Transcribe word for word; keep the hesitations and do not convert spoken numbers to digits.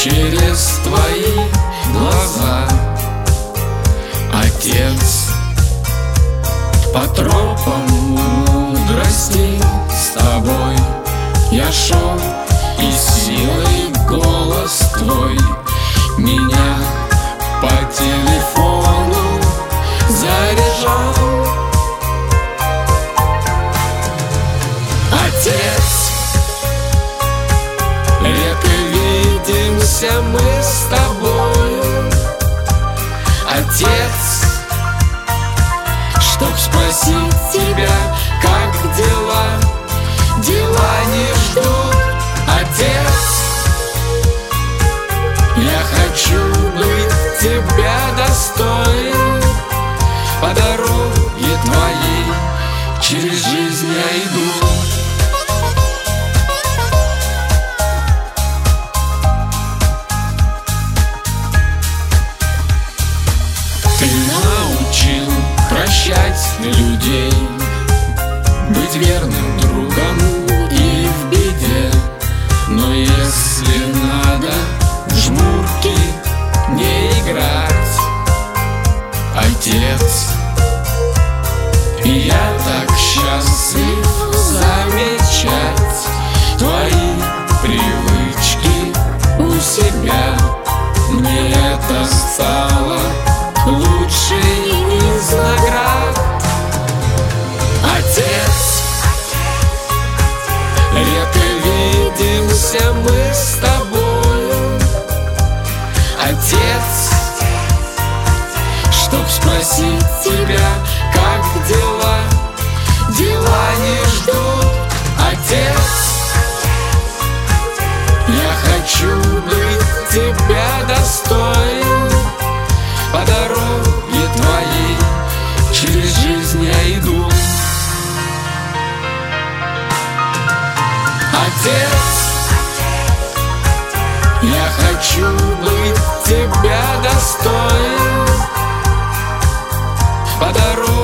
через твои глаза. Отец, по тропам мудрости с тобой я шел, и силой голос твой меня по телефону заряжал. Отец, редко видимся мы с тобою. Отец, чтоб спросить тебя, как дела, дела не ждут. Отец, я хочу быть тебя достоин. По дороге твоей через жизнь я иду. Ты научил прощать людей, быть верным другом и в беде. Но если надо в жмурки не играть, Отец, и я так счастлив замечать твои привычки у себя. Мне это стало лучше из наград. Отец, редко видимся мы с тобою. Отец, чтоб спросить тебя, как дела, дела не ждут. Отец, я хочу быть тебя достоин. По дороге твоей через жизнь я иду. Отец, я хочу быть тебя достоин. По дороге